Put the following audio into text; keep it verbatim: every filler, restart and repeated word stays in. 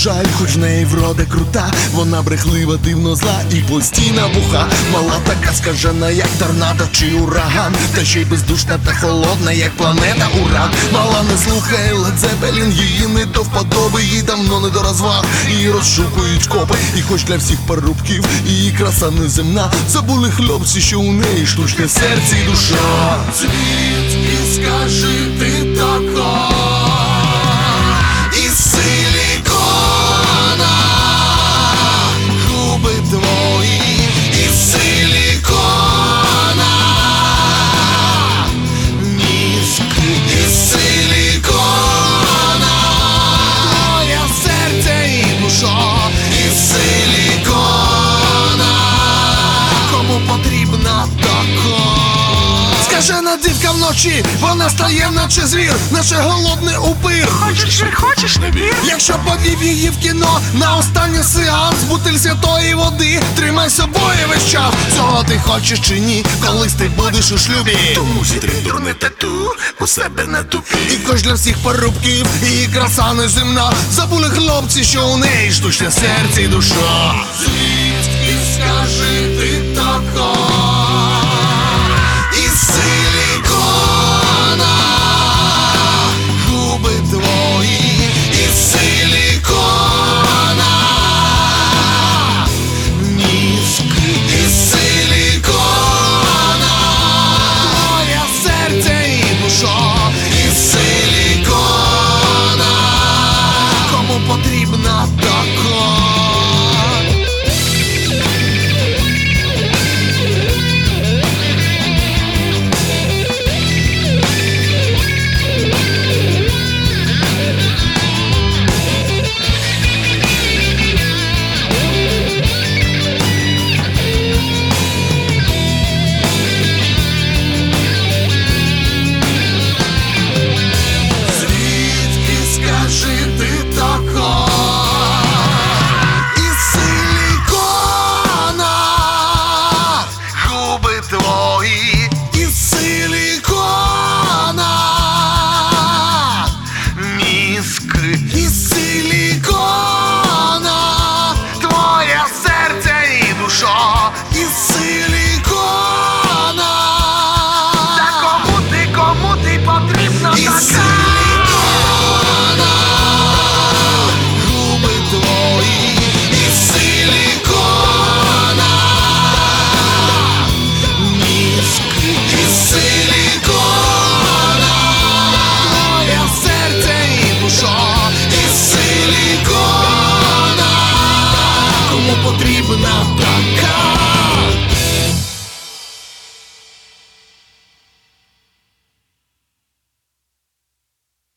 жаль, хоч в неї врода крута. Вона брехлива, дивно зла і постійна буха. Мала така скажена, як торнадо чи ураган, та ще й бездушна та холодна, як планета Уран. Мала не слухає Лед Зеппелін, її не до вподоби, їй давно не до розваг, її розшукують копи. І хоч для всіх парубків її краса неземна, забули хлопці, що у неї штучне серце і душа. Звідки, скажи, ти така? Із силікона губи твої, із силікона мізки, із силікона твоє серце і душа, із силікона. Кому потрібна така? Скажена дівка вночі, вона стає наче звір, наче голодний упир. Хочеш вір, хочеш не вір. Якщо повів її в кіно на останній сеанс, бутиль святої води, тримай собою весь час. Цього ти хочеш чи ні, колись ти будеш у шлюбі, тому зітри дурне тату у себе на тупі. І хоч для всіх парубків її краса неземна, забули хлопці, що у неї штучне серце і душа. Звідки, скажи, ти